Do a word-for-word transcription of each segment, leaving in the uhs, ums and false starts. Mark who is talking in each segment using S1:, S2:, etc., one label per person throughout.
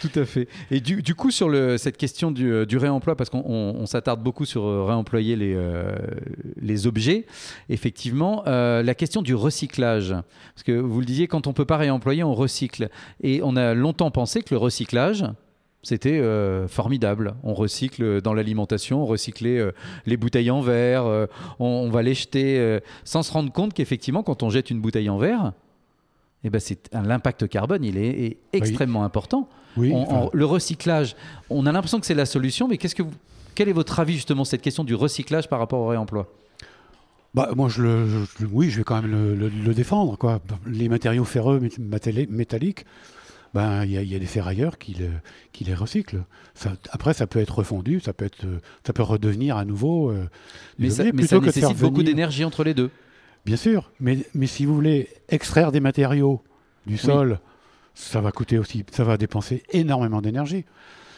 S1: Tout à fait. Et du, du coup, sur le, cette question du, du réemploi, parce qu'on on, on s'attarde beaucoup sur euh, réemployer les, euh, les objets, effectivement, euh, la question du recyclage. Parce que vous le disiez, quand on ne peut pas réemployer, on recycle. Et on a longtemps pensé que le recyclage, c'était euh, formidable. On recycle dans l'alimentation, on recyclait euh, les bouteilles en verre, euh, on, on va les jeter euh, sans se rendre compte qu'effectivement, quand on jette une bouteille en verre, eh ben c'est, l'impact carbone, il est, est extrêmement oui. important.
S2: Oui,
S1: on,
S2: enfin...
S1: on, le recyclage, on a l'impression que c'est la solution, mais qu'est-ce que vous, quel est votre avis justement sur cette question du recyclage par rapport au réemploi ?
S2: Bah, moi, je le, je, oui, je vais quand même le, le, le défendre, quoi. Les matériaux ferreux, métalliques, ben, il y, y a des ferrailleurs qui, le, qui les recyclent. Ça, après, ça peut être refondu, ça peut, être, ça peut redevenir à nouveau. Euh,
S1: mais ça, mais ça nécessite beaucoup venir... d'énergie entre les deux.
S2: Bien sûr, mais, mais si vous voulez extraire des matériaux du sol, oui. ça va coûter aussi, ça va dépenser énormément d'énergie.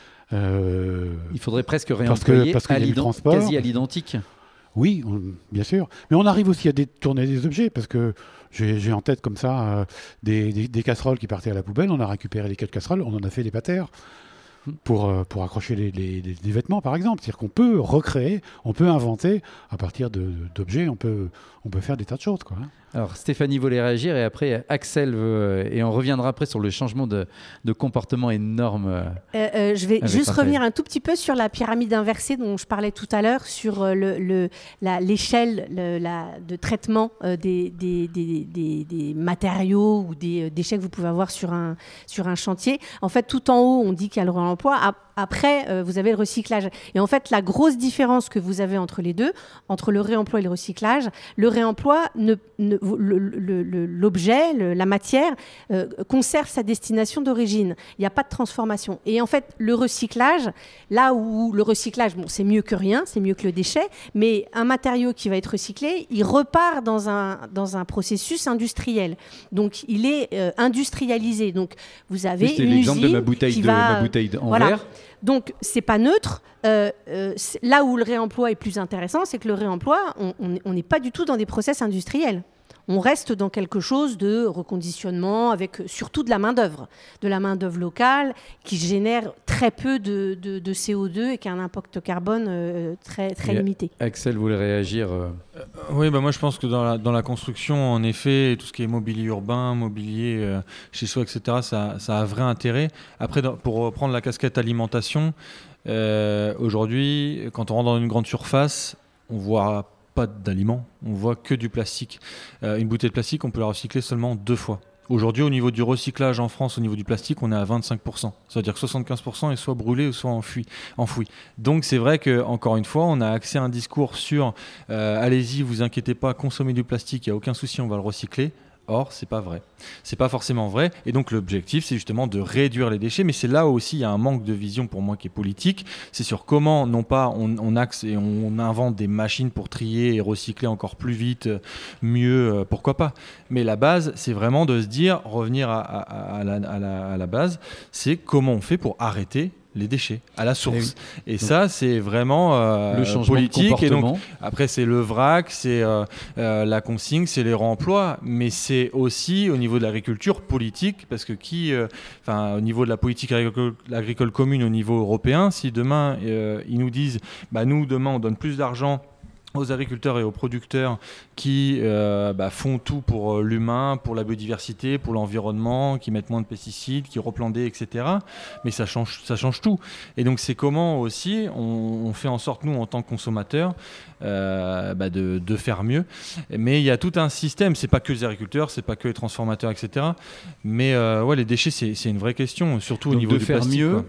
S1: Euh, il faudrait presque réemployer parce que, parce à transport, quasi à l'identique.
S2: Oui, on, bien sûr. Mais on arrive aussi à détourner des objets, parce que j'ai, j'ai en tête comme ça euh, des, des, des casseroles qui partaient à la poubelle. On a récupéré les quatre casseroles, on en a fait des patères pour, euh, pour accrocher les, les, les, les vêtements, par exemple. C'est-à-dire qu'on peut recréer, on peut inventer à partir de, d'objets, on peut, on peut faire des tas de choses, quoi.
S1: Alors Stéphanie voulait réagir et après Axel veut, et on reviendra après sur le changement de, de comportement énorme.
S3: Euh, euh, je vais juste Raphaël. revenir un tout petit peu sur la pyramide inversée dont je parlais tout à l'heure, sur le, le, la, l'échelle le, la, de traitement euh, des, des, des, des, des matériaux ou des déchets que vous pouvez avoir sur un, sur un chantier. En fait, tout en haut, on dit qu'il y a le réemploi. Après, euh, vous avez le recyclage. Et en fait, la grosse différence que vous avez entre les deux, entre le réemploi et le recyclage, le réemploi, ne, ne, le, le, le, l'objet, le, la matière, euh, conserve sa destination d'origine. Il n'y a pas de transformation. Et en fait, le recyclage, là où le recyclage, bon, c'est mieux que rien, c'est mieux que le déchet, mais un matériau qui va être recyclé, il repart dans un, dans un processus industriel. Donc, il est euh, industrialisé. Donc, vous avez
S1: C'était
S3: une
S1: l'exemple
S3: usine
S1: de ma bouteille,
S3: qui
S1: de,
S3: va,
S1: ma bouteille en
S3: voilà.
S1: verre.
S3: Donc, c'est pas neutre. Euh, euh, c'est, là où le réemploi est plus intéressant, c'est que le réemploi, on n'est pas du tout dans des process industriels. On reste dans quelque chose de reconditionnement avec surtout de la main-d'œuvre, de la main-d'œuvre locale qui génère très peu de, de, de C O deux et qui a un impact carbone euh, très, très limité.
S1: Axel voulait réagir. Euh...
S4: Euh, oui, bah moi je pense que dans la, dans la construction, en effet, tout ce qui est mobilier urbain, mobilier euh, chez soi, et cetera, ça, ça a un vrai intérêt. Après, dans, pour reprendre la casquette alimentation, euh, aujourd'hui, quand on rentre dans une grande surface, on voit pas d'aliments, on voit que du plastique. Euh, une bouteille de plastique, on peut la recycler seulement deux fois. Aujourd'hui, au niveau du recyclage en France, au niveau du plastique, on est à vingt-cinq pour cent. Ça veut dire que soixante-quinze pour cent est soit brûlé ou soit enfoui. enfoui. Donc c'est vrai qu'encore une fois, on a accès à un discours sur euh, allez-y, vous inquiétez pas, consommez du plastique, il n'y a aucun souci, on va le recycler. Or, c'est pas vrai. C'est pas forcément vrai. Et donc, l'objectif, c'est justement de réduire les déchets. Mais c'est là aussi, il y a un manque de vision pour moi qui est politique. C'est sur comment, non pas, on, on axe et on invente des machines pour trier et recycler encore plus vite, mieux, pourquoi pas. Mais la base, c'est vraiment de se dire, revenir à, à, à, la, à, la, à la base, c'est comment on fait pour arrêter les déchets à la source. Et, et ça, c'est vraiment euh,
S1: le changement
S4: politique.
S1: De
S4: et donc, après, c'est le vrac, c'est euh, euh, la consigne, c'est les réemplois, mais c'est aussi au niveau de l'agriculture politique, parce que qui, enfin, euh, au niveau de la politique agricole, agricole commune au niveau européen, si demain euh, ils nous disent, bah nous demain on donne plus d'argent aux agriculteurs et aux producteurs qui euh, bah, font tout pour euh, l'humain, pour la biodiversité, pour l'environnement, qui mettent moins de pesticides, qui replantent, et cetera. Mais ça change, ça change tout. Et donc c'est comment aussi on, on fait en sorte, nous, en tant que consommateurs, euh, bah, de, de faire mieux. Mais il y a tout un système, c'est pas que les agriculteurs, c'est pas que les transformateurs, et cetera. Mais euh, ouais, les déchets, c'est, c'est une vraie question, surtout
S1: donc
S4: au niveau
S1: de
S4: du
S1: faire
S4: plastique.
S1: Mieux,
S4: quoi.